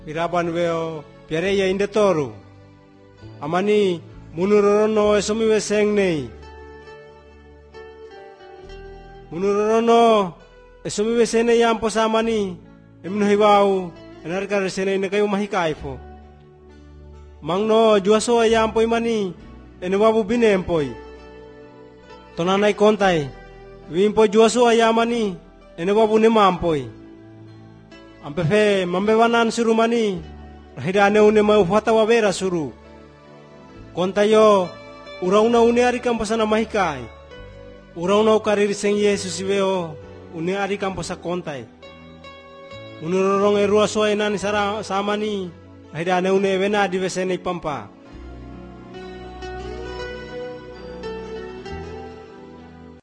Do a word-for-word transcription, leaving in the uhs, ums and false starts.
Piraban weo piareya indetoru. Amani munurorono esomi weseng nei. Munurorono esomi wesene yampo samani emno hiwau enarka resene ine kayu mahikaifo. Mangno juaso yampo imani ene wabu binempoi. Tonanai kontai wimpo juaso ayamani ene wabu nemampoi. Ampefe mambewanan suru mani rahidane une mau fata wabera suru. Kontayo urauna une ari kamposana mahikai. Urauna ukariri seng Yesus weo une ari kamposa kontai. Unurorong erua soa enani sara samani rahidane une wena di wesene pampa.